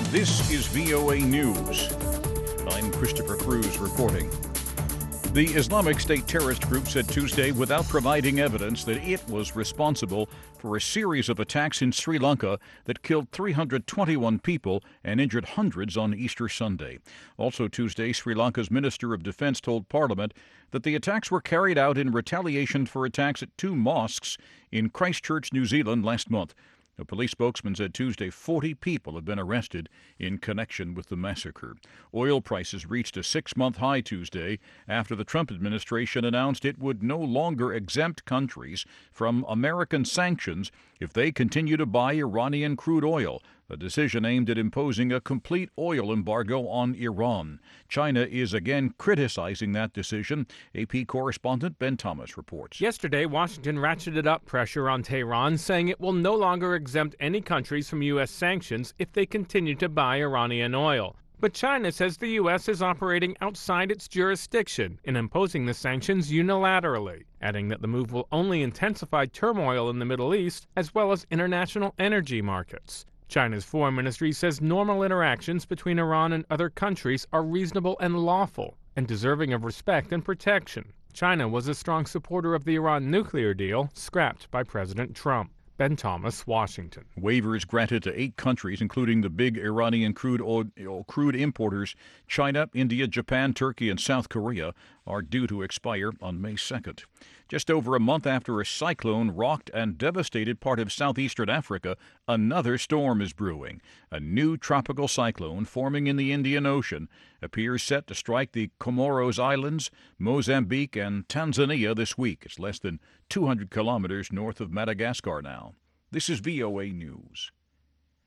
This is VOA News. I'm Christopher Cruz reporting. The Islamic State terrorist group said Tuesday, without providing evidence, that it was responsible for a series of attacks in Sri Lanka that killed 321 people and injured hundreds on Easter Sunday. Also Tuesday, Sri Lanka's Minister of Defense told Parliament that the attacks were carried out in retaliation for attacks at two mosques in Christchurch, New Zealand last month. A police spokesman said Tuesday 40 people have been arrested in connection with the massacre. Oil prices reached a 6-month high Tuesday after the Trump administration announced it would no longer exempt countries from American sanctions if they continue to buy Iranian crude oil, a decision aimed at imposing a complete oil embargo on Iran. China is again criticizing that decision. AP correspondent Ben Thomas reports. Yesterday, Washington ratcheted up pressure on Tehran, saying it will no longer exempt any countries from U.S. sanctions if they continue to buy Iranian oil. But China says the U.S. is operating outside its jurisdiction in imposing the sanctions unilaterally, adding that the move will only intensify turmoil in the Middle East as well as international energy markets. China's foreign ministry says normal interactions between Iran and other countries are reasonable and lawful and deserving of respect and protection. China was a strong supporter of the Iran nuclear deal scrapped by President Trump. Ben Thomas, Washington. Waivers granted to 8 countries, including the big Iranian crude importers, China, India, Japan, Turkey, and South Korea, are due to expire on May 2nd. Just over a month after a cyclone rocked and devastated part of southeastern Africa, another storm is brewing. A new tropical cyclone forming in the Indian Ocean appears set to strike the Comoros Islands, Mozambique, and Tanzania this week. It's less than 200 kilometers north of Madagascar now. This is VOA News.